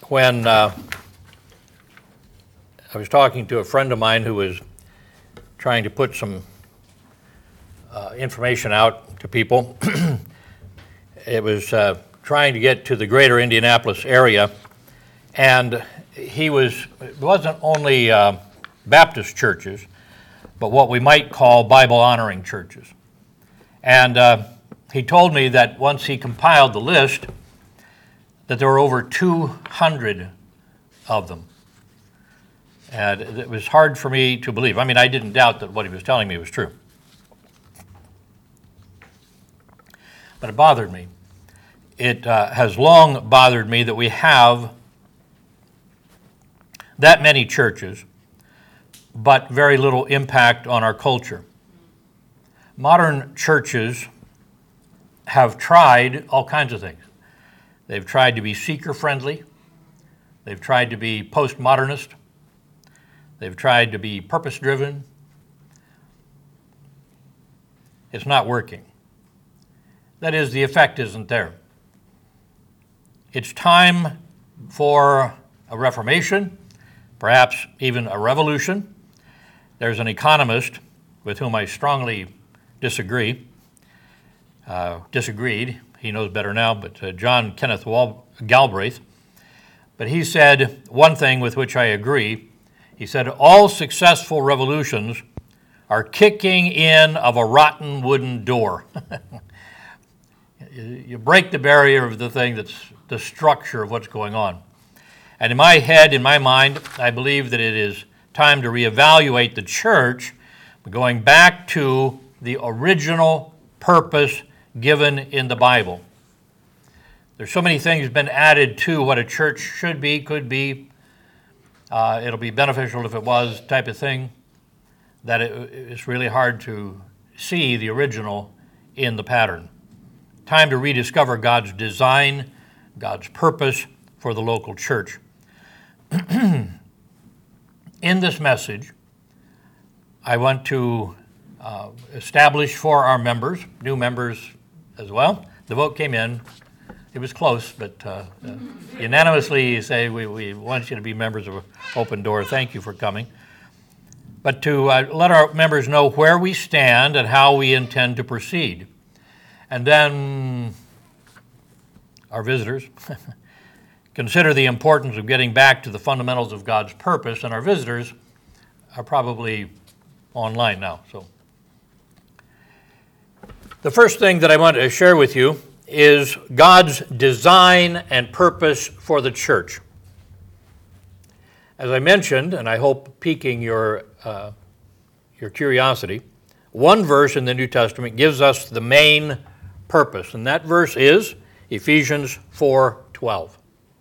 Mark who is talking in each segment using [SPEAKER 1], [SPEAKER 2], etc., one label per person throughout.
[SPEAKER 1] when I was talking to a friend of mine who was trying to put some information out to people. It was trying to get to the greater Indianapolis area, and it wasn't only Baptist churches, but what we might call Bible-honoring churches. And he told me that once he compiled the list, that there were over 200 of them. And it was hard for me to believe. I mean, I didn't doubt that what he was telling me was true. But it bothered me. It has long bothered me that we have that many churches, but very little impact on our culture. Modern churches have tried all kinds of things. They've tried to be seeker-friendly. They've tried to be postmodernist. They've tried to be purpose-driven. It's not working. That is, the effect isn't there. It's time for a reformation, perhaps even a revolution. There's an economist with whom I strongly disagreed. He knows better now, but John Kenneth Galbraith. But he said one thing with which I agree. He said, all successful revolutions are kicking in of a rotten wooden door. You break the barrier of the thing that's the structure of what's going on. And in my head, in my mind, I believe that it is time to reevaluate the church, going back to the original purpose given in the Bible. There's so many things been added to what a church should be, could be. It'll be beneficial if it was type of thing, that it's really hard to see the original in the pattern. Time to rediscover God's design, God's purpose for the local church. In this message, I want to establish for our members, new members as well. The vote came in. It was close, but unanimously you say we want you to be members of Open Door. Thank you for coming. But to let our members know where we stand and how we intend to proceed. And then our visitors consider the importance of getting back to the fundamentals of God's purpose, and our visitors are probably online now. So the first thing that I want to share with you is God's design and purpose for the church. As I mentioned, and I hope piquing your curiosity, one verse in the New Testament gives us the main purpose, and that verse is Ephesians 4:12.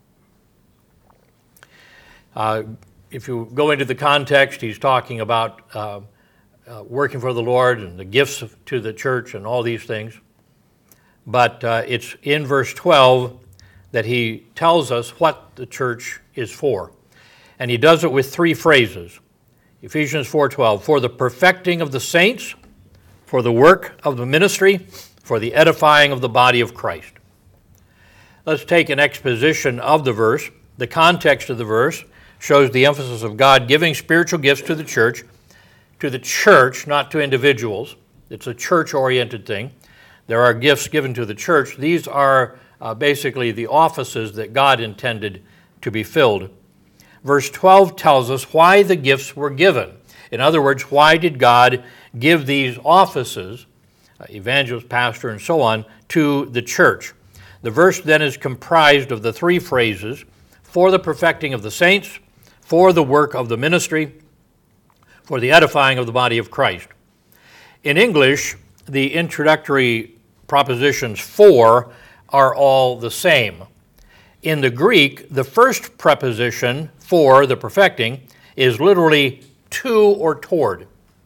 [SPEAKER 1] If you go into the context, he's talking about working for the Lord and the gifts to the church and all these things. But it's in verse 12 that he tells us what the church is for. And he does it with three phrases. Ephesians 4:12, for the perfecting of the saints, for the work of the ministry, for the edifying of the body of Christ. Let's take an exposition of the verse. The context of the verse shows the emphasis of God giving spiritual gifts to the church, not to individuals. It's a church-oriented thing. There are gifts given to the church. These are basically the offices that God intended to be filled. Verse 12 tells us why the gifts were given. In other words, why did God give these offices, evangelist, pastor, and so on, to the church? The verse then is comprised of the three phrases, for the perfecting of the saints, for the work of the ministry, for the edifying of the body of Christ. In English, the introductory prepositions for are all the same. In the Greek, the first preposition for the perfecting is literally to or toward.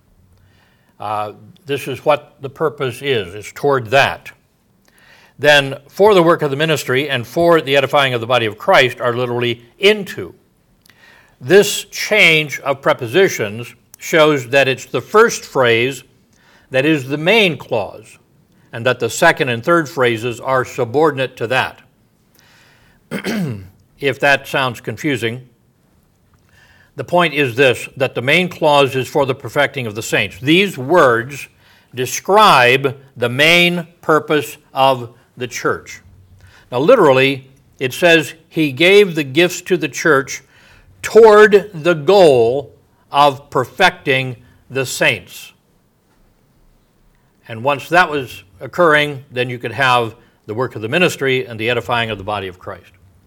[SPEAKER 1] This is what the purpose is. It's toward that. Then for the work of the ministry and for the edifying of the body of Christ are literally into. This change of prepositions shows that it's the first phrase that is the main clause, and that the second and third phrases are subordinate to that. if that sounds confusing. The point is this, that the main clause is for the perfecting of the saints. These words describe the main purpose of the church. Now, literally, it says he gave the gifts to the church toward the goal of perfecting the saints. And once that was occurring, then you could have the work of the ministry and the edifying of the body of Christ.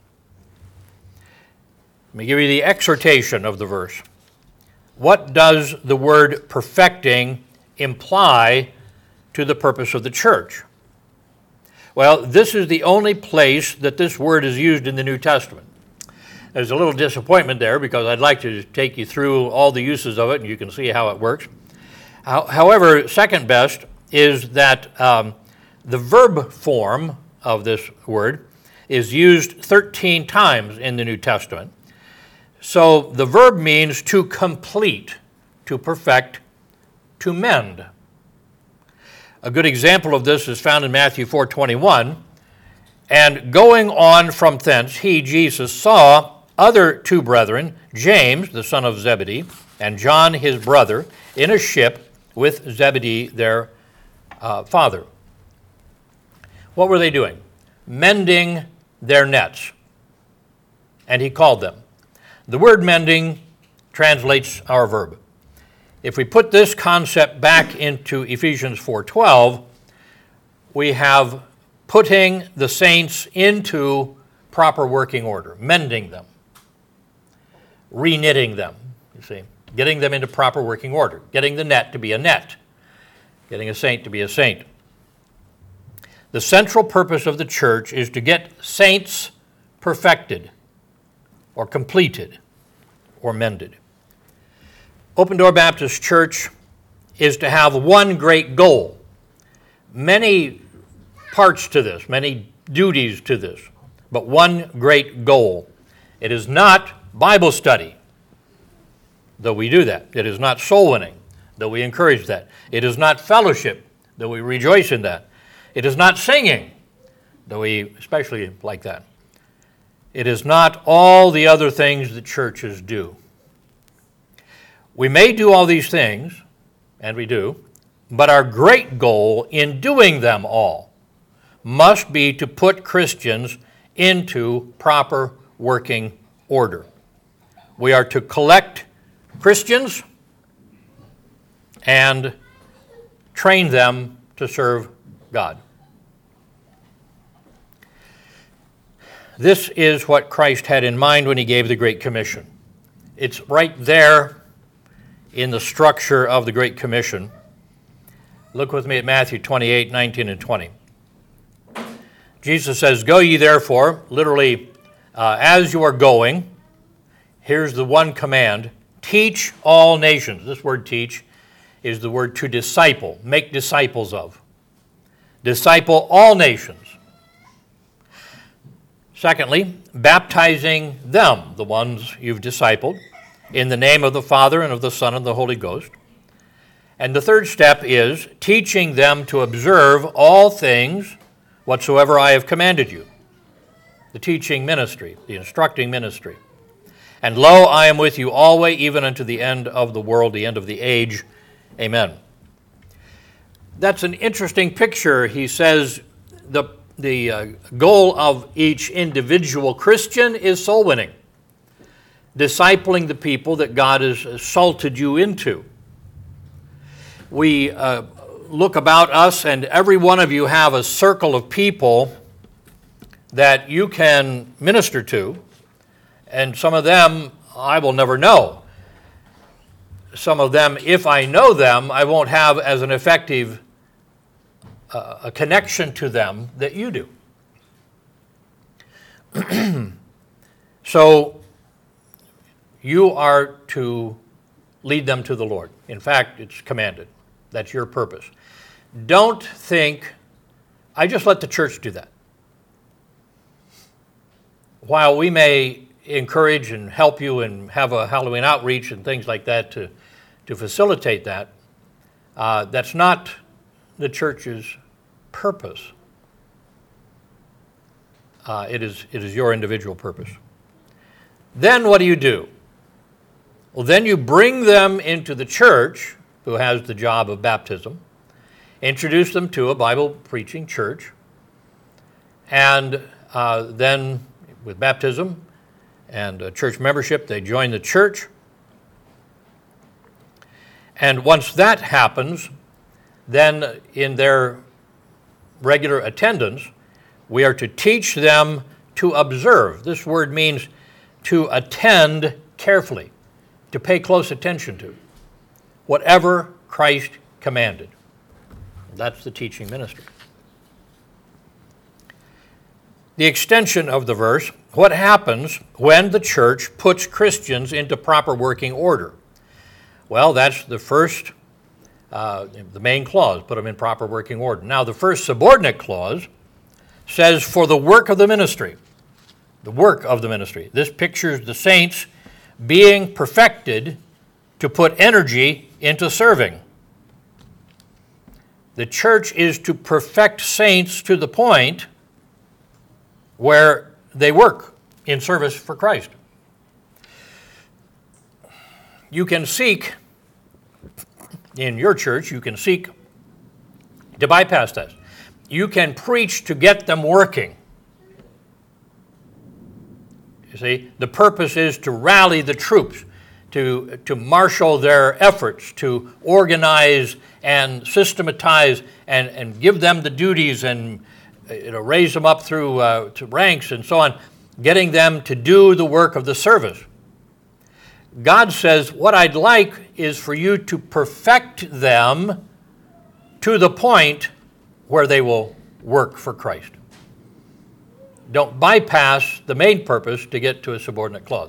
[SPEAKER 1] Let me give you the exhortation of the verse. What does the word perfecting imply to the purpose of the church? Well, this is the only place that this word is used in the New Testament. There's a little disappointment there because I'd like to take you through all the uses of it and you can see how it works. However, second best is that the verb form of this word is used 13 times in the New Testament. So the verb means to complete, to perfect, to mend. A good example of this is found in Matthew 4:21. And going on from thence, he, Jesus, saw other two brethren, James, the son of Zebedee, and John, his brother, in a ship with Zebedee, their father. What were they doing? Mending their nets. And he called them. The word mending translates our verb. If we put this concept back into Ephesians 4:12, we have putting the saints into proper working order, mending them, reknitting them, you see, getting them into proper working order, getting the net to be a net, getting a saint to be a saint. The central purpose of the church is to get saints perfected, or completed, or mended. Open Door Baptist Church is to have one great goal. Many parts to this, many duties to this, but one great goal. It is not Bible study, though we do that. It is not soul winning, though we encourage that. It is not fellowship, though we rejoice in that. It is not singing, though we especially like that. It is not all the other things that churches do. We may do all these things, and we do, but our great goal in doing them all must be to put Christians into proper working order. We are to collect Christians and train them to serve God. This is what Christ had in mind when he gave the Great Commission. It's right there in the structure of the Great Commission. Look with me at Matthew 28:19 and 20. Jesus says, "Go ye therefore," literally, as you are going, here's the one command, teach all nations. This word teach is the word to disciple, make disciples of. Disciple all nations. Secondly, baptizing them, the ones you've discipled, in the name of the Father and of the Son and the Holy Ghost. And the third step is teaching them to observe all things whatsoever I have commanded you. The teaching ministry, the instructing ministry. And lo, I am with you always, even unto the end of the world, the end of the age. Amen. That's an interesting picture. He says the goal of each individual Christian is soul winning, discipling the people that God has salted you into. We look about us, and every one of you have a circle of people that you can minister to, and some of them I will never know. Some of them, if I know them, I won't have as an effective a connection to them that you do. So you are to lead them to the Lord. In fact, it's commanded. That's your purpose. Don't think, I just let the church do that. While we may encourage and help you and have a Halloween outreach and things like that to facilitate that, that's not the church's purpose. It is your individual purpose. Then what do? Well, then you bring them into the church, who has the job of baptism, introduce them to a Bible-preaching church, and then with baptism and church membership, they join the church. And once that happens, then in their regular attendance, we are to teach them to observe. This word means to attend carefully, to pay close attention to, whatever Christ commanded. That's the teaching ministry. The extension of the verse, what happens when the church puts Christians into proper working order? Well, that's the first, the main clause, put them in proper working order. Now, the first subordinate clause says, for the work of the ministry. The work of the ministry. This pictures the saints being perfected to put energy into serving. The church is to perfect saints to the point where they work in service for Christ. You can seek, in your church, you can seek to bypass this. You can preach to get them working. You see, the purpose is to rally the troops, to marshal their efforts, to organize and systematize and give them the duties and raise them up through to ranks and so on, getting them to do the work of the service. God says, what I'd like is for you to perfect them to the point where they will work for Christ. Don't bypass the main purpose to get to a subordinate clause.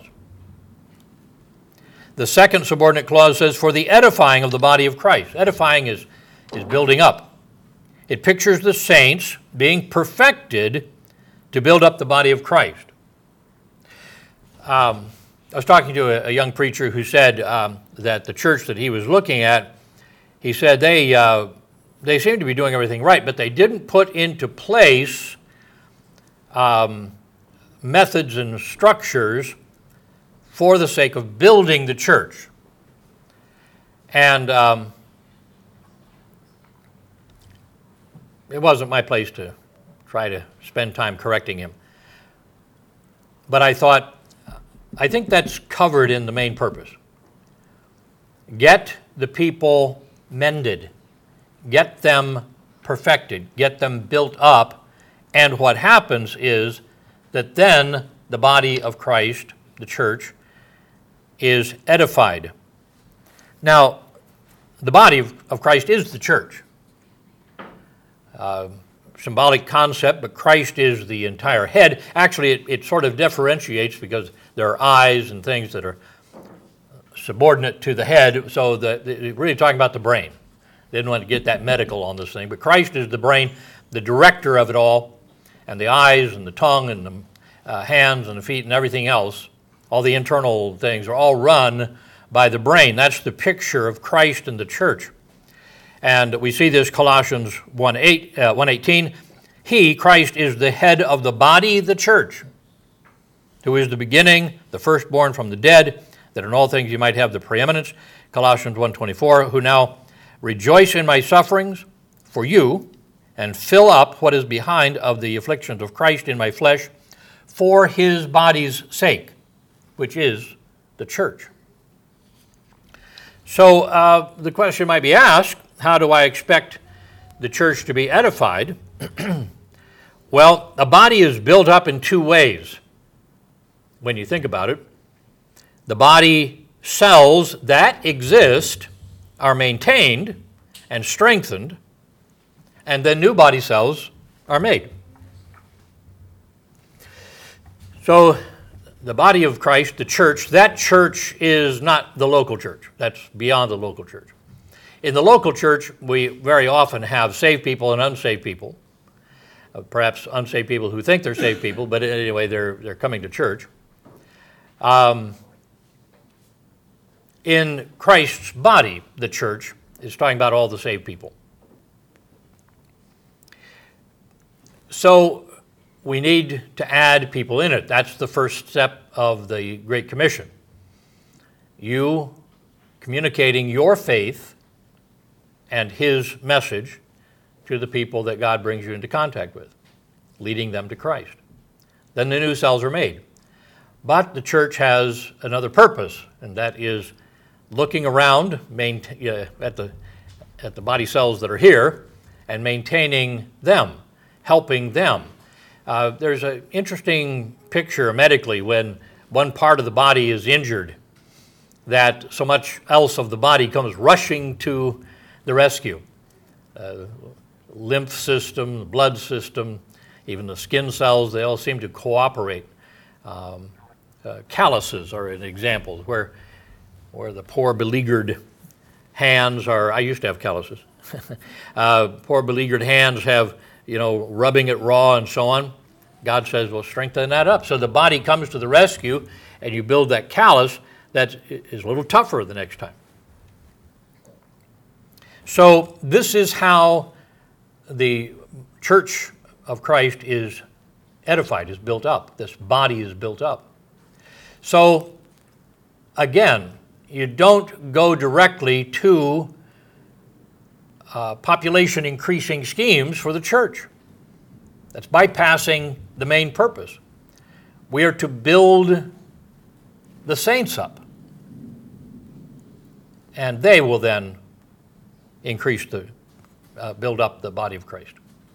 [SPEAKER 1] The second subordinate clause says, for the edifying of the body of Christ. Edifying is building up. It pictures the saints being perfected to build up the body of Christ. I was talking to a young preacher who said that the church that he was looking at, he said they seemed to be doing everything right, but they didn't put into place methods and structures for the sake of building the church. And it wasn't my place to try to spend time correcting him. But I think that's covered in the main purpose. Get the people mended. Get them perfected. Get them built up. And what happens is that then the body of Christ, the church, is edified. Now, the body of Christ is the church. Symbolic concept, but Christ is the entire head. Actually, it sort of differentiates because there are eyes and things that are subordinate to the head, so that they're really talking about the brain. They didn't want to get that medical on this thing, but Christ is the brain, the director of it all, and the eyes and the tongue and the hands and the feet and everything else, all the internal things are all run by the brain. That's the picture of Christ and the church. And we see this Colossians 1:18. He, Christ, is the head of the body, the church, who is the beginning, the firstborn from the dead, that in all things you might have the preeminence. Colossians 1:24, who now rejoice in my sufferings for you, and fill up what is behind of the afflictions of Christ in my flesh, for his body's sake, which is the church. So the question might be asked, how do I expect the church to be edified? Well, a body is built up in two ways when you think about it. The body cells that exist are maintained and strengthened, and then new body cells are made. So the body of Christ, the church, that church is not the local church. That's beyond the local church. In the local church, we very often have saved people and unsaved people. Perhaps unsaved people who think they're saved people, but anyway, they're coming to church. In Christ's body, the church, is talking about all the saved people. So we need to add people in it. That's the first step of the Great Commission. You communicating your faith and his message to the people that God brings you into contact with, leading them to Christ. Then the new cells are made. But the church has another purpose, and that is looking around at the body cells that are here and maintaining them, helping them. There's an interesting picture medically when one part of the body is injured, that so much else of the body comes rushing to the rescue. Lymph system, the blood system, even the skin cells, they all seem to cooperate. Calluses are an example where the poor beleaguered hands are, I used to have calluses. Poor beleaguered hands have, rubbing it raw and so on. God says, well, strengthen that up. So the body comes to the rescue and you build that callus that is a little tougher the next time. So this is how the church of Christ is edified, is built up. This body is built up. So, again, you don't go directly to population increasing schemes for the church. That's bypassing the main purpose. We are to build the saints up, and they will then build up the body of Christ.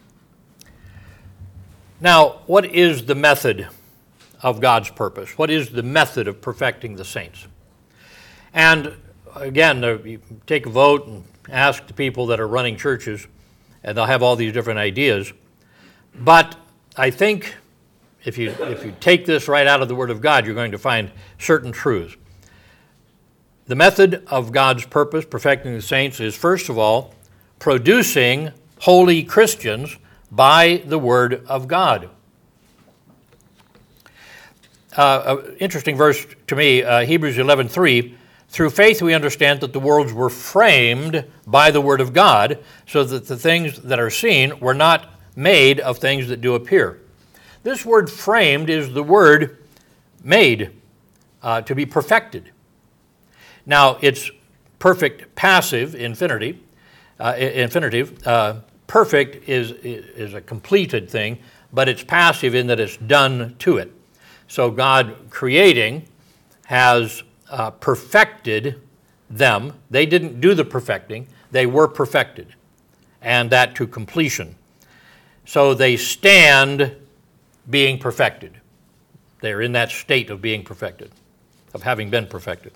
[SPEAKER 1] Now, what is the method of God's purpose? What is the method of perfecting the saints? And again, you take a vote and ask the people that are running churches, and they'll have all these different ideas. But I think if you take this right out of the Word of God, you're going to find certain truths. The method of God's purpose, perfecting the saints, is first of all, producing holy Christians by the Word of God. Interesting verse to me, Hebrews 11:3. Through faith we understand that the worlds were framed by the Word of God, so that the things that are seen were not made of things that do appear. This word framed is the word made, to be perfected. Now, it's perfect passive infinitive. Perfect is a completed thing, but it's passive in that it's done to it. So God creating has perfected them. They didn't do the perfecting. They were perfected, and that to completion. So they stand being perfected. They're in that state of being perfected, of having been perfected.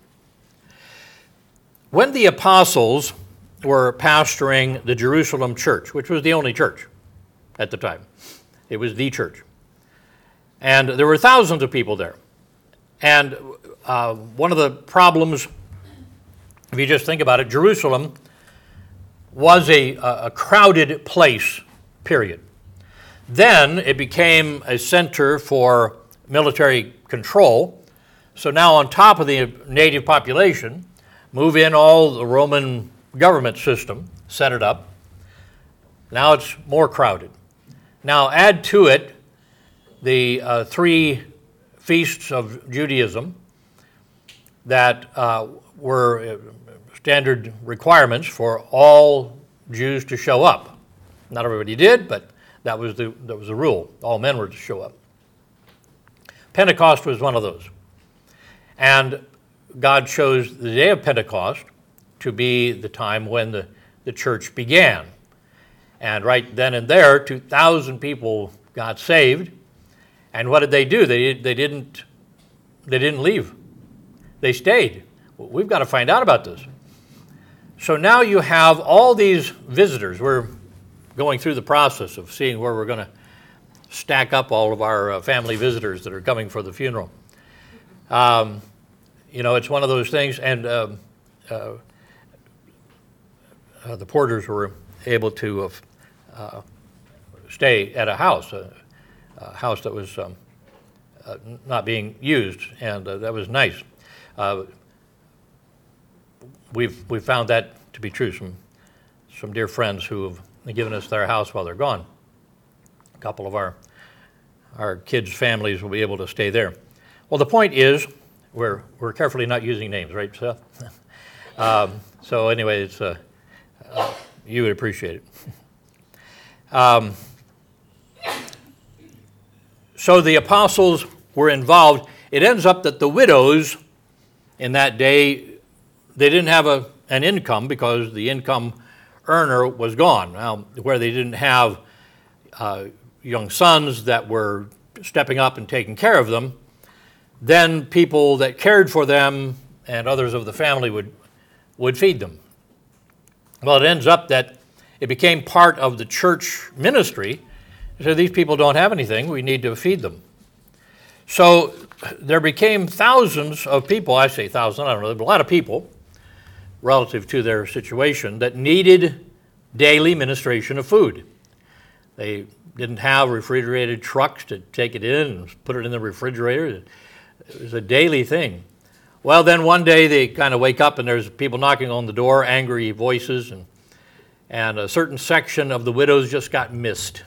[SPEAKER 1] When the apostles were pastoring the Jerusalem church, which was the only church at the time, it was the church, and there were thousands of people there. And one of the problems, if you just think about it, Jerusalem was a crowded place, period. Then it became a center for military control. So now on top of the native population, move in all the Roman government system, set it up. Now it's more crowded. Now add to it the 3 feasts of Judaism that were standard requirements for all Jews to show up. Not everybody did, but that was the rule. All men were to show up. Pentecost was one of those. And God chose the day of Pentecost to be the time when the church began. And right then and there, 2,000 people got saved. And what did they do? They didn't leave. They stayed. Well, we've got to find out about this. So now you have all these visitors. We're going through the process of seeing where we're going to stack up all of our family visitors that are coming for the funeral. It's one of those things, and the Porters were able to stay at a house that was not being used, and that was nice. We've found that to be true. Some dear friends who have given us their house while they're gone. A couple of our our kids' families will be able to stay there. Well, the point is, we're carefully not using names, right, Seth? So anyway, it's you would appreciate it. So the apostles were involved. It ends up that the widows in that day, they didn't have an income because the income earner was gone. Now, where they didn't have young sons that were stepping up and taking care of them, then people that cared for them and others of the family would feed them. Well, it ends up that it became part of the church ministry. So these people don't have anything, we need to feed them. So there became thousands of people, I say thousands, I don't know, but a lot of people relative to their situation that needed daily ministration of food. They didn't have refrigerated trucks to take it in and put it in the refrigerator. It was a daily thing. Well, then one day they kind of wake up and there's people knocking on the door, angry voices, and a certain section of the widows just got missed.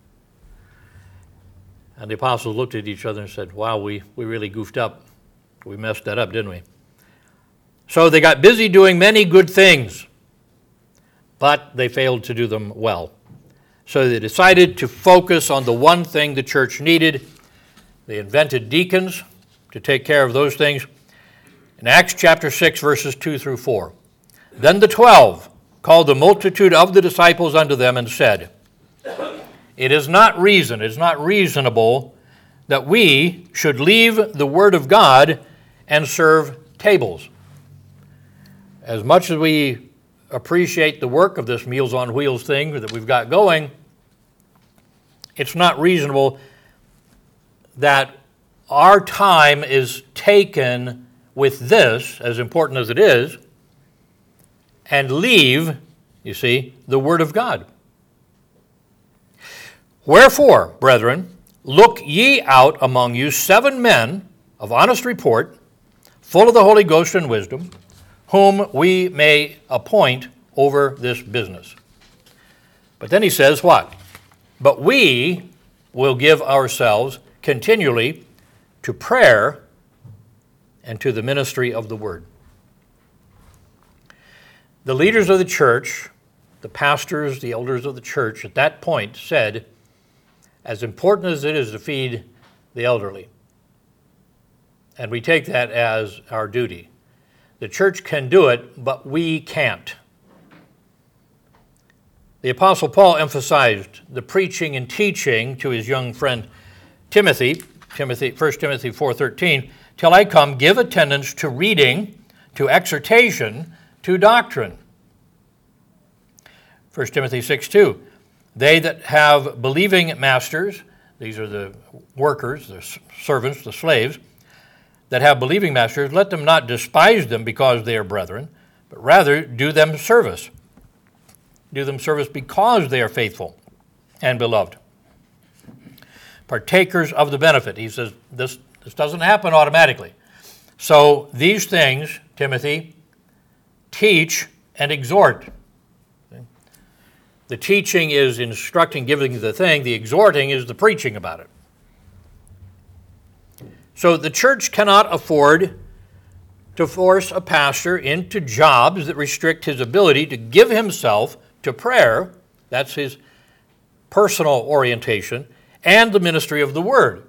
[SPEAKER 1] And the apostles looked at each other and said, wow, we really goofed up. We messed that up, didn't we? So they got busy doing many good things, but they failed to do them well. So they decided to focus on the one thing the church needed. They invented deacons to take care of those things. In Acts chapter 6, verses 2 through 4, then the 12 called the multitude of the disciples unto them and said, it is not reasonable that we should leave the word of God and serve tables. As much as we appreciate the work of this Meals on Wheels thing that we've got going, it's not reasonable that our time is taken with this, as important as it is, and leave, you see, the Word of God. Wherefore, brethren, look ye out among you 7 men of honest report, full of the Holy Ghost and wisdom, whom we may appoint over this business. But then he says what? But we will give ourselves continually to prayer and to the ministry of the word. The leaders of the church, the pastors, the elders of the church at that point said, as important as it is to feed the elderly, and we take that as our duty, the church can do it, but we can't. The Apostle Paul emphasized the preaching and teaching to his young friend Timothy, 1 Timothy 4:13, till I come, give attendance to reading, to exhortation, to doctrine. 1 Timothy 6:2, they that have believing masters, these are the workers, the servants, the slaves, that have believing masters, let them not despise them because they are brethren, but rather do them service. Do them service because they are faithful and beloved. Partakers of the benefit. He says this doesn't happen automatically. So these things, Timothy, teach and exhort. The teaching is instructing, giving the thing. The exhorting is the preaching about it. So the church cannot afford to force a pastor into jobs that restrict his ability to give himself to prayer, that's his personal orientation, and the ministry of the word.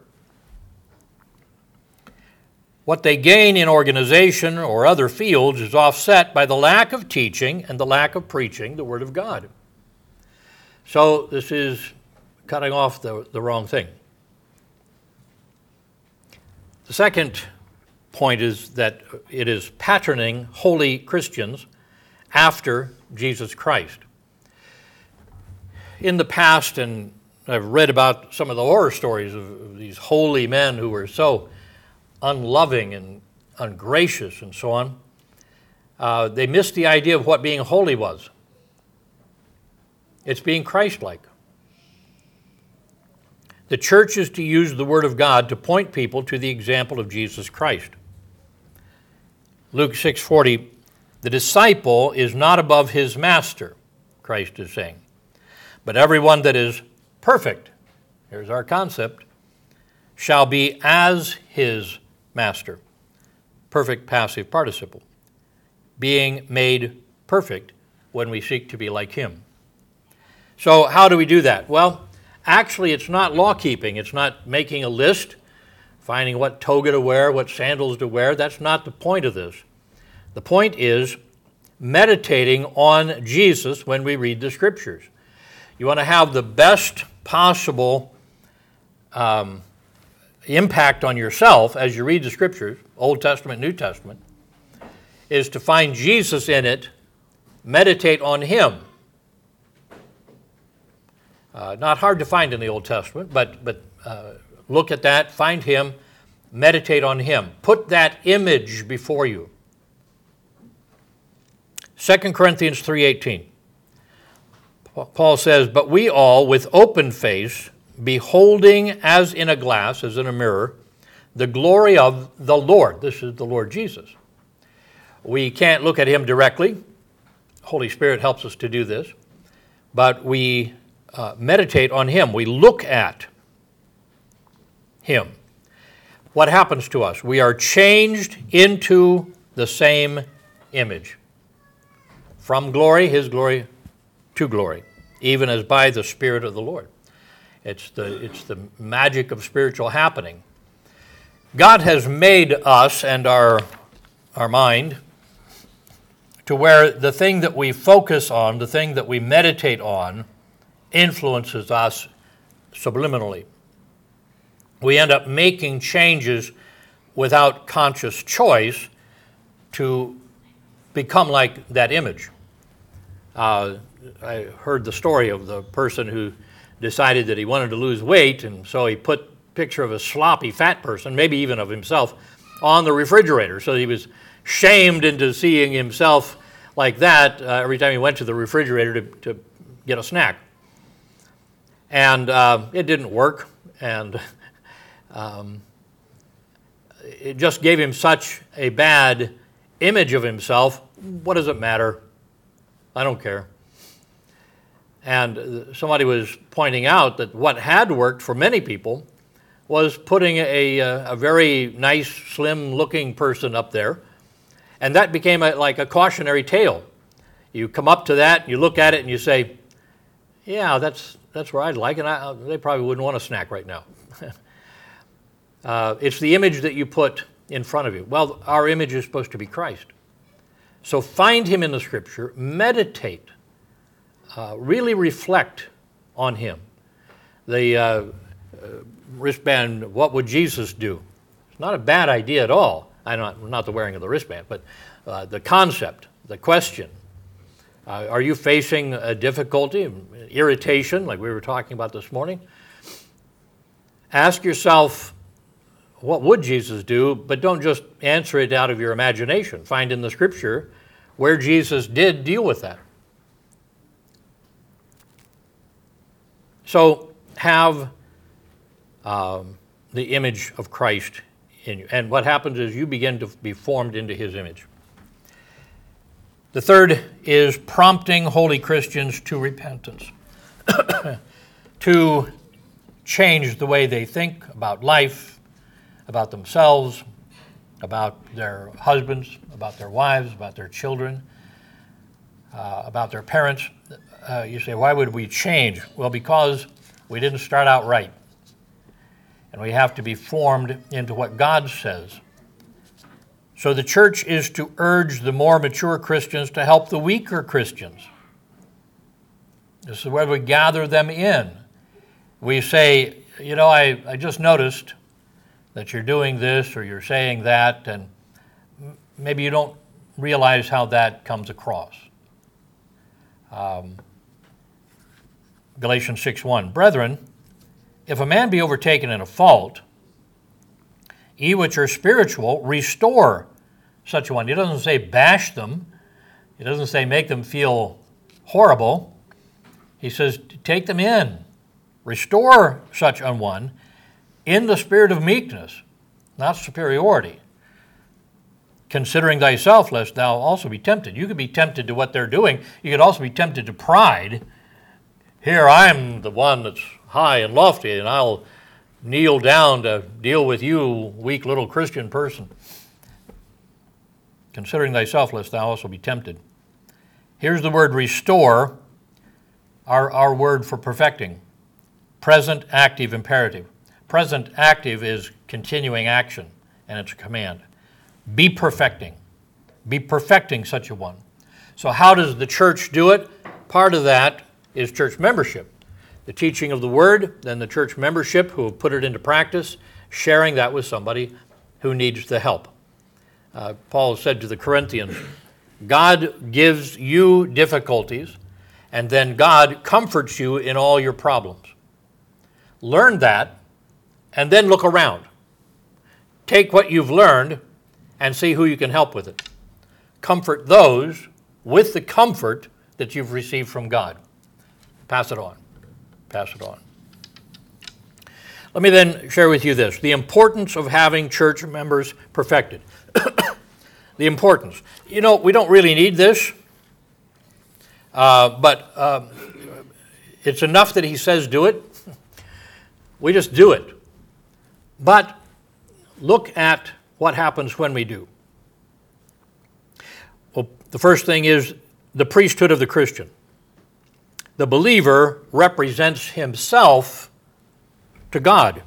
[SPEAKER 1] What they gain in organization or other fields is offset by the lack of teaching and the lack of preaching the word of God. So this is cutting off the wrong thing. The second point is that it is patterning holy Christians after Jesus Christ. In the past, and I've read about some of the horror stories of these holy men who were so unloving and ungracious and so on, they missed the idea of what being holy was. It's being Christ-like. The church is to use the Word of God to point people to the example of Jesus Christ. Luke 6:40, the disciple is not above his master, Christ is saying. But everyone that is perfect, here's our concept, shall be as his master. Perfect passive participle. Being made perfect when we seek to be like him. So how do we do that? Well, actually it's not law-keeping. It's not making a list, finding what toga to wear, what sandals to wear. That's not the point of this. The point is meditating on Jesus when we read the Scriptures. You want to have the best possible impact on yourself as you read the Scriptures, Old Testament, New Testament, is to find Jesus in it, meditate on him. Not hard to find in the Old Testament, but look at that, find him, meditate on him. Put that image before you. 2 Corinthians 3:18. Paul says, "But we all, with open face, beholding as in a glass, as in a mirror, the glory of the Lord." This is the Lord Jesus. We can't look at him directly. Holy Spirit helps us to do this. But we meditate on him. We look at him. What happens to us? We are changed into the same image. From glory, his glory, to glory, even as by the Spirit of the Lord. It's the magic of spiritual happening. God has made us and our mind to where the thing that we focus on, the thing that we meditate on, influences us subliminally. We end up making changes without conscious choice to become like that image. I heard the story of the person who decided that he wanted to lose weight, and so he put a picture of a sloppy fat person, maybe even of himself, on the refrigerator. So he was shamed into seeing himself like that every time he went to the refrigerator to get a snack. And it didn't work, and it just gave him such a bad image of himself. What does it matter? I don't care. And somebody was pointing out that what had worked for many people was putting a very nice, slim-looking person up there, and that became like a cautionary tale. You come up to that, you look at it, and you say, yeah, that's where I'd like, and they probably wouldn't want a snack right now. It's the image that you put in front of you. Well, our image is supposed to be Christ. So find him in the Scripture, meditate, really reflect on him. The wristband, what would Jesus do? It's not a bad idea at all. Not the wearing of the wristband, but the concept, the question. Are you facing a difficulty, irritation, like we were talking about this morning? Ask yourself, what would Jesus do? But don't just answer it out of your imagination. Find in the Scripture where Jesus did deal with that. So have the image of Christ in you. And what happens is you begin to be formed into his image. The third is prompting holy Christians to repentance, to change the way they think about life, about themselves, about their husbands, about their wives, about their children, about their parents. You say, why would we change? Well, because we didn't start out right. And we have to be formed into what God says. So the church is to urge the more mature Christians to help the weaker Christians. This is where we gather them in. We say, you know, I just noticed that you're doing this or you're saying that, and maybe you don't realize how that comes across. Galatians 6:1, Brethren, if a man be overtaken in a fault, ye which are spiritual, restore such a one. He doesn't say bash them. He doesn't say make them feel horrible. He says take them in. Restore such an one in the spirit of meekness, not superiority. Considering thyself, lest thou also be tempted. You could be tempted to what they're doing. You could also be tempted to pride. Here, I'm the one that's high and lofty, and I'll kneel down to deal with you, weak little Christian person. Considering thyself, lest thou also be tempted. Here's the word restore, our word for perfecting. Present active imperative. Present active is continuing action, and it's a command. Be perfecting. Be perfecting such a one. So how does the church do it? Part of that is church membership. The teaching of the word, then the church membership who have put it into practice, sharing that with somebody who needs the help. Paul said to the Corinthians, God gives you difficulties, and then God comforts you in all your problems. Learn that, and then look around. Take what you've learned and see who you can help with it. Comfort those with the comfort that you've received from God. Pass it on. Pass it on. Let me then share with you this, the importance of having church members perfected. The importance. You know, we don't really need this, but it's enough that he says do it. We just do it. But look at what happens when we do. Well, the first thing is the priesthood of the Christian. The believer represents himself to God.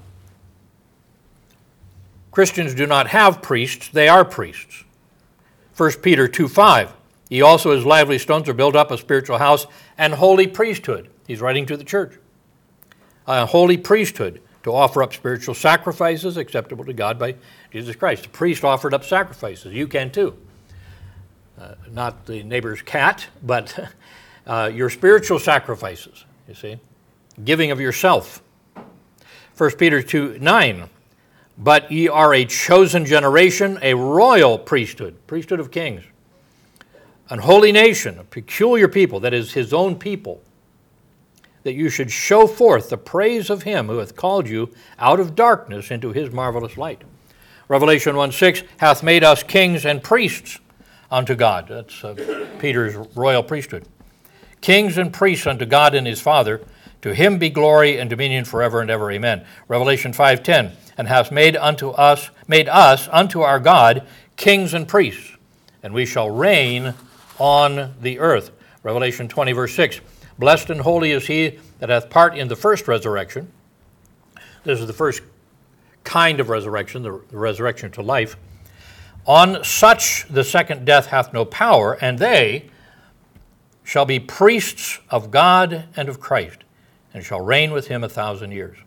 [SPEAKER 1] Christians do not have priests, they are priests. 1 Peter 2:5, ye also as lively stones are built up a spiritual house and holy priesthood. He's writing to the church. A holy priesthood to offer up spiritual sacrifices acceptable to God by Jesus Christ. The priest offered up sacrifices. You can too. Not the neighbor's cat, but your spiritual sacrifices, you see. Giving of yourself. 1 Peter 2:9, but ye are a chosen generation, a royal priesthood, priesthood of kings, an holy nation, a peculiar people, that is his own people, that you should show forth the praise of him who hath called you out of darkness into his marvelous light. Revelation 1:6 hath made us kings and priests unto God. That's Peter's royal priesthood. Kings and priests unto God and his Father. To him be glory and dominion forever and ever. Amen. Revelation 5:10, and hath made us unto our God kings and priests, and we shall reign on the earth. Revelation 20, verse 6, blessed and holy is he that hath part in the first resurrection. This is the first kind of resurrection, the resurrection to life. On such the second death hath no power, and they shall be priests of God and of Christ, and shall reign with him 1,000 years.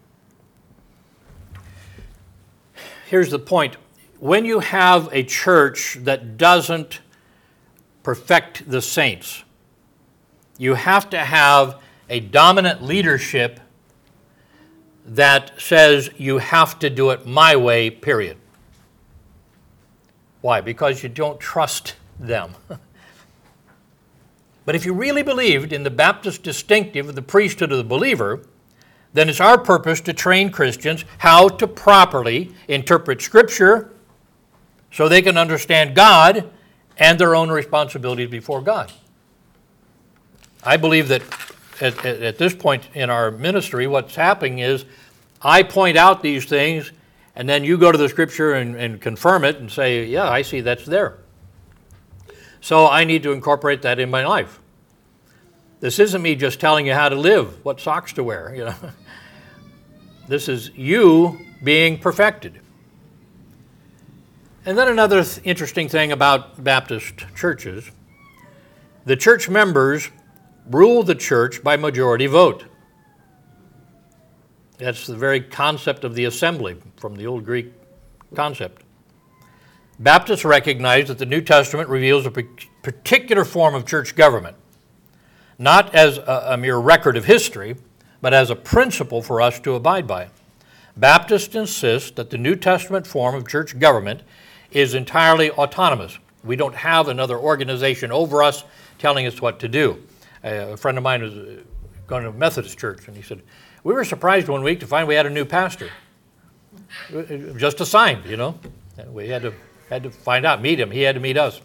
[SPEAKER 1] Here's the point. When you have a church that doesn't perfect the saints, you have to have a dominant leadership that says you have to do it my way, period. Why? Because you don't trust them. But if you really believed in the Baptist distinctive of the priesthood of the believer, then it's our purpose to train Christians how to properly interpret Scripture so they can understand God and their own responsibilities before God. I believe that at this point in our ministry, what's happening is I point out these things, and then you go to the Scripture and confirm it and say, yeah, I see that's there. So I need to incorporate that in my life. This isn't me just telling you how to live, what socks to wear, you know. This is you being perfected. And then another interesting thing about Baptist churches, the church members rule the church by majority vote. That's the very concept of the assembly from the old Greek concept. Baptists recognize that the New Testament reveals a particular form of church government, not as a mere record of history, but as a principle for us to abide by. Baptists insist that the New Testament form of church government is entirely autonomous. We don't have another organization over us telling us what to do. A friend of mine was going to a Methodist church, and he said, we were surprised one week to find we had a new pastor. Just assigned, you know. We had to find out, meet him. He had to meet us.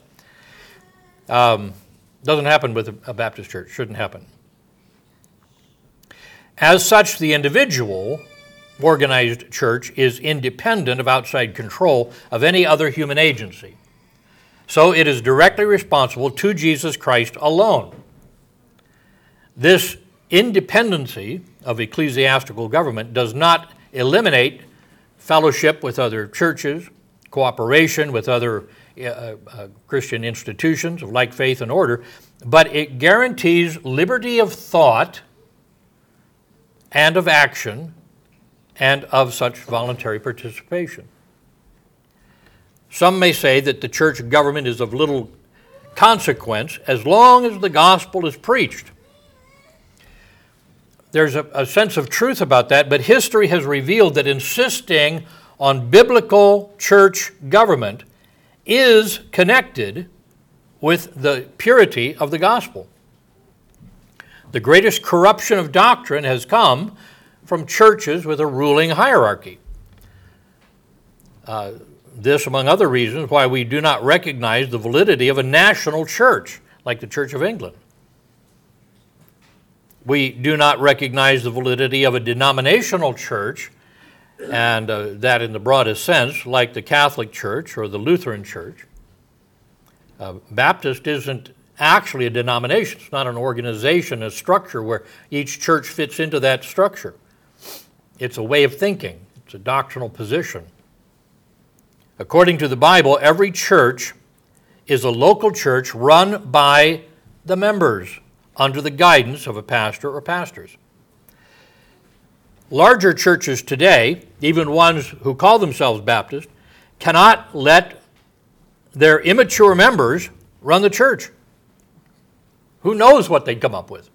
[SPEAKER 1] Doesn't happen with a Baptist church. Shouldn't happen. As such, the individual organized church is independent of outside control of any other human agency. So it is directly responsible to Jesus Christ alone. This independency of ecclesiastical government does not eliminate fellowship with other churches, cooperation with other Christian institutions of like faith and order, but it guarantees liberty of thought and of action and of such voluntary participation. Some may say that the church government is of little consequence as long as the gospel is preached. There's a sense of truth about that, but history has revealed that insisting on biblical church government is connected with the purity of the gospel. The greatest corruption of doctrine has come from churches with a ruling hierarchy. This, among other reasons, why we do not recognize the validity of a national church like the Church of England. We do not recognize the validity of a denominational church, and that in the broadest sense, like the Catholic Church or the Lutheran Church. Baptist isn't actually a denomination. It's not an organization, a structure where each church fits into that structure. It's a way of thinking. It's a doctrinal position. According to the Bible, every church is a local church run by the members under the guidance of a pastor or pastors. Larger churches today, even ones who call themselves Baptist, cannot let their immature members run the church. Who knows what they'd come up with?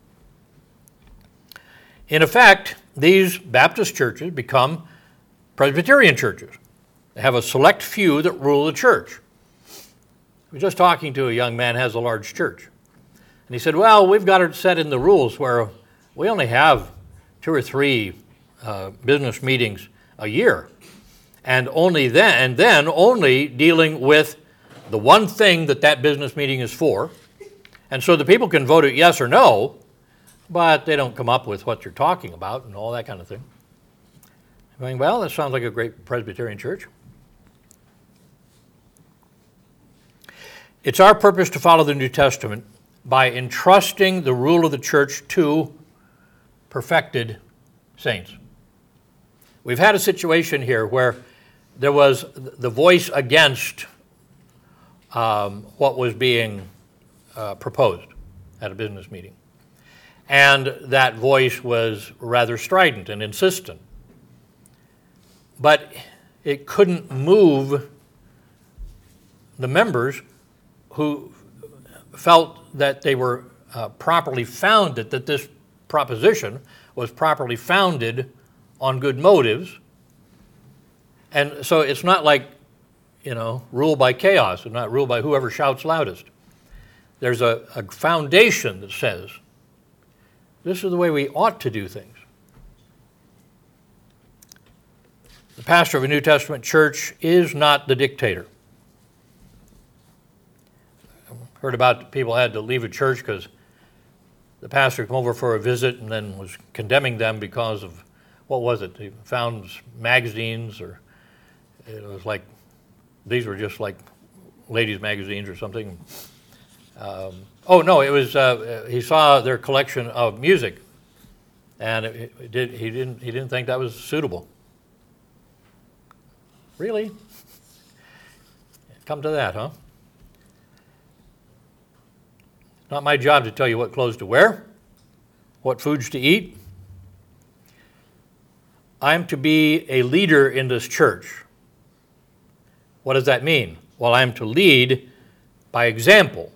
[SPEAKER 1] In effect, these Baptist churches become Presbyterian churches. They have a select few that rule the church. I was just talking to a young man who has a large church. And he said, well, we've got it set in the rules where we only have 2 or 3 business meetings a year. And then only dealing with the one thing that business meeting is for. And so the people can vote it yes or no, but they don't come up with what you're talking about and all that kind of thing. I'm going, well, that sounds like a great Presbyterian church. It's our purpose to follow the New Testament by entrusting the rule of the church to perfected saints. We've had a situation here where there was the voice against what was being proposed at a business meeting. And that voice was rather strident and insistent. But it couldn't move the members who felt that they were properly founded, that this proposition was properly founded on good motives. And so it's not like, rule by chaos, and not rule by whoever shouts loudest. There's a foundation that says, this is the way we ought to do things. The pastor of a New Testament church is not the dictator. I've heard about people had to leave a church because the pastor came over for a visit and then was condemning them because of, what was it? They found magazines, or it was like, these were just like ladies' magazines or something. It was, he saw their collection of music, and he didn't think that was suitable. Really? Come to that, huh? It's not my job to tell you what clothes to wear, what foods to eat. I'm to be a leader in this church. What does that mean? Well, I'm to lead by example,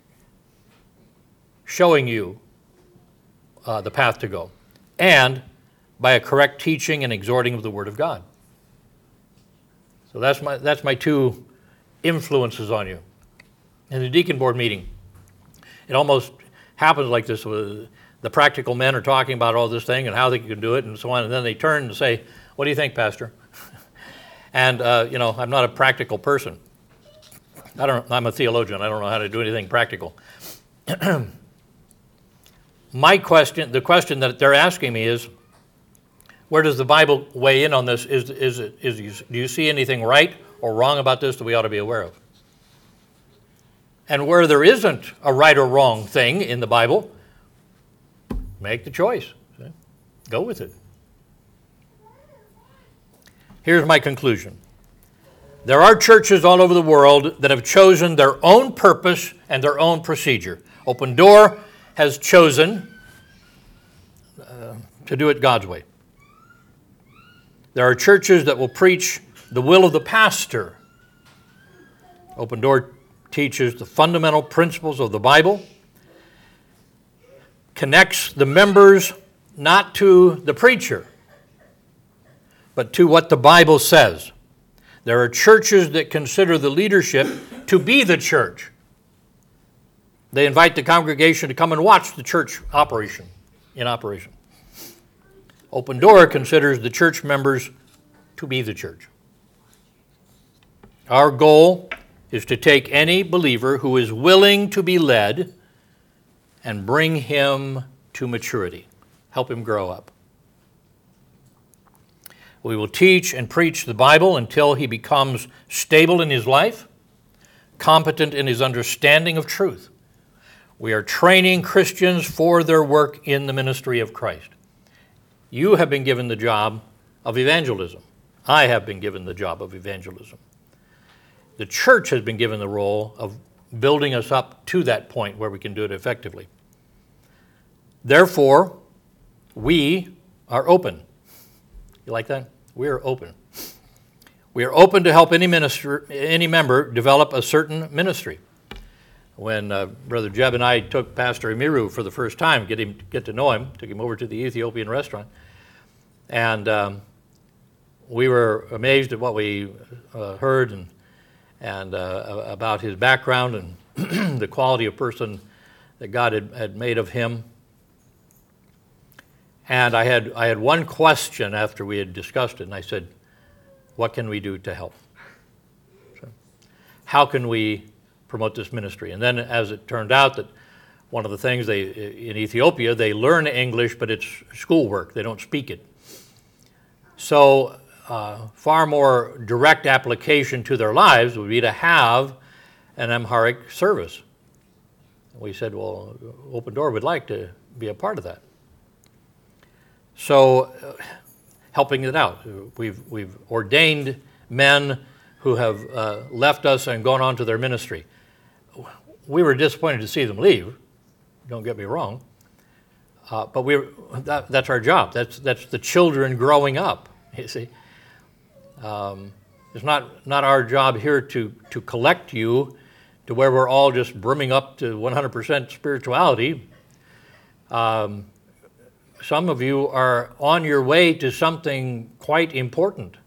[SPEAKER 1] showing you the path to go, and by a correct teaching and exhorting of the Word of God. So that's my 2 influences on you. In the deacon board meeting, it almost happens like this. The practical men are talking about all this thing and how they can do it and so on, and then they turn and say, what do you think, Pastor? And, I'm not a practical person. I'm a theologian. I don't know how to do anything practical. The question that they're asking me is, Where does the Bible weigh in on this? Do you see anything right or wrong about this that we ought to be aware of? And where there isn't a right or wrong thing in the Bible, make the choice. Go with it. Here's my conclusion. There are churches all over the world that have chosen their own purpose and their own procedure. Open Door has chosen to do it God's way. There are churches that will preach the will of the pastor. Open Door teaches the fundamental principles of the Bible, connects the members not to the preacher, but to what the Bible says. There are churches that consider the leadership to be the church. They invite the congregation to come and watch the church in operation. Open Door considers the church members to be the church. Our goal is to take any believer who is willing to be led and bring him to maturity, help him grow up. We will teach and preach the Bible until he becomes stable in his life, competent in his understanding of truth. We are training Christians for their work in the ministry of Christ. You have been given the job of evangelism. I have been given the job of evangelism. The church has been given the role of building us up to that point where we can do it effectively. Therefore, we are open. You like that? We are open. We are open to help any member develop a certain ministry. When Brother Jeb and I took Pastor Emiru for the first time, get to know him, took him over to the Ethiopian restaurant, and we were amazed at what we heard and about his background and the quality of person that God had made of him. And I had one question after we had discussed it, and I said, what can we do to help? So, how can we promote this ministry? And then as it turned out that one of the things in Ethiopia, they learn English, but it's schoolwork. They don't speak it. So far more direct application to their lives would be to have an Amharic service. We said, well, Open Door would like to be a part of that. So helping it out. We've ordained men who have left us and gone on to their ministry. We were disappointed to see them leave, don't get me wrong, but that's our job. That's the children growing up, you see. It's not our job here to collect you to where we're all just brimming up to 100% spirituality. Some of you are on your way to something quite important,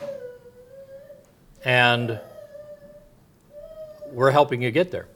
[SPEAKER 1] and we're helping you get there.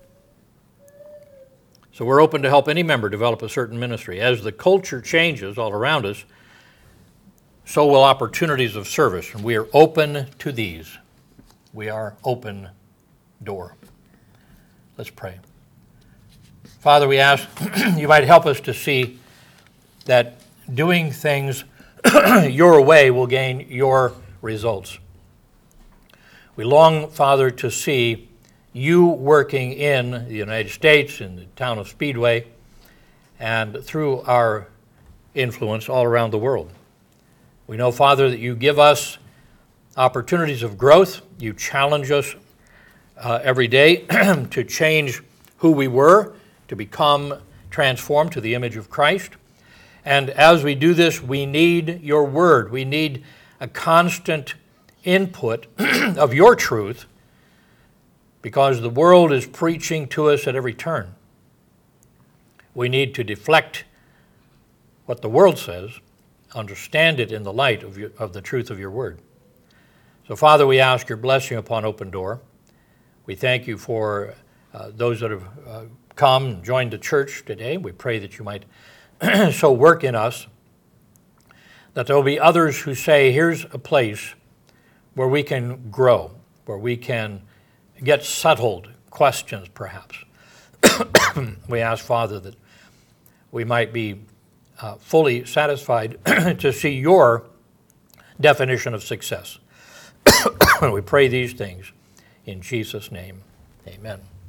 [SPEAKER 1] So we're open to help any member develop a certain ministry. As the culture changes all around us, so will opportunities of service, and we are open to these. We are Open Door. Let's pray. Father, we ask you might help us to see that doing things your way will gain your results. We long, Father, to see you working in the United States, in the town of Speedway, and through our influence all around the world. We know, Father, that you give us opportunities of growth. You challenge us every day to change who we were, to become transformed to the image of Christ. And as we do this, we need your word. We need a constant input of your truth, because the world is preaching to us at every turn. We need to deflect what the world says, understand it in the light of the truth of your word. So, Father, we ask your blessing upon Open Door. We thank you for those that have come and joined the church today. We pray that you might so work in us that there will be others who say, here's a place where we can grow, where we can get settled questions, perhaps. We ask, Father, that we might be fully satisfied to see your definition of success. We pray these things in Jesus' name. Amen.